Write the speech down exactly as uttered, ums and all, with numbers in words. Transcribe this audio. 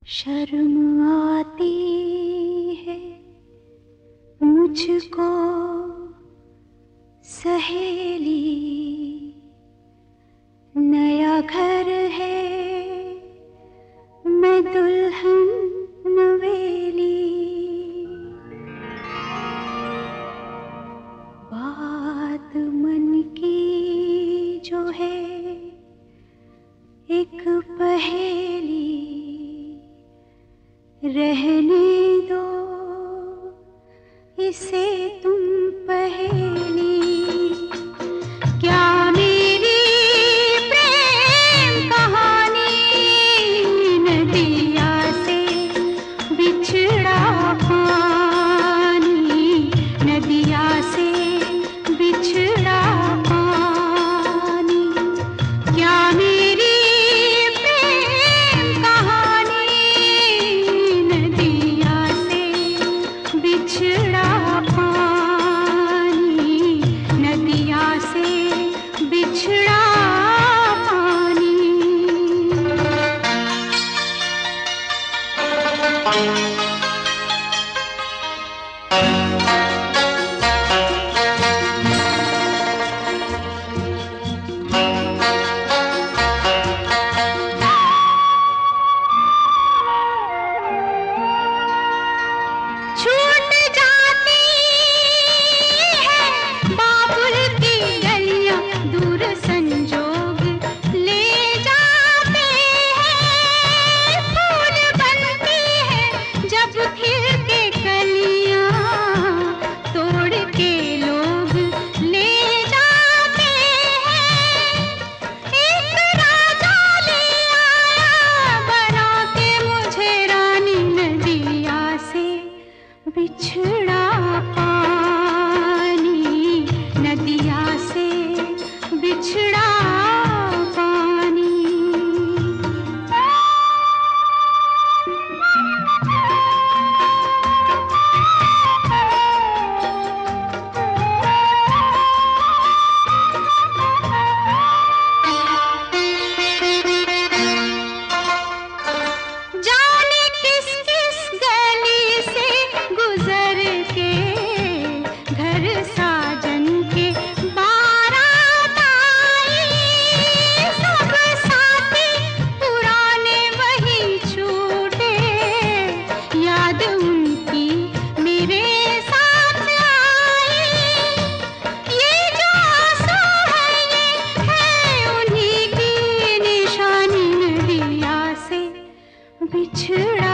शर्म आती है मुझको सहेली, नया घर है मैं दुल्हन नवेली। बात मन की जो है एक पहेली, रहने दो इसे तुम पहेली। क्या मेरी प्रेम कहानी नदिया से बिछड़ा पानी, नदिया से बिछड़ा पानी। क्या मेरी प्रेम कहानी नदिया से बिछड़ा पानी, नदिया से बिछड़ा पानी। छूट जाती है बाबुल की गलियां, दूर संजोग ले जाते हैं। फूल बनती है जब खिल के कलियां, तोड़ के लोग ले जाते हैं। एक राजा ले आया बना के मुझे रानी, नदिया से बिछड़ा पानी, नदिया से बिछड़ा पानी। जाने किस किस गली से गुजर के घर साजन के बारात आई। सब साथी पुराने वही छूटे, याद उनकी मेरे साथ आई। ये जो आंसू है ये है उन्हीं की निशानी, नदिया से बिछड़ा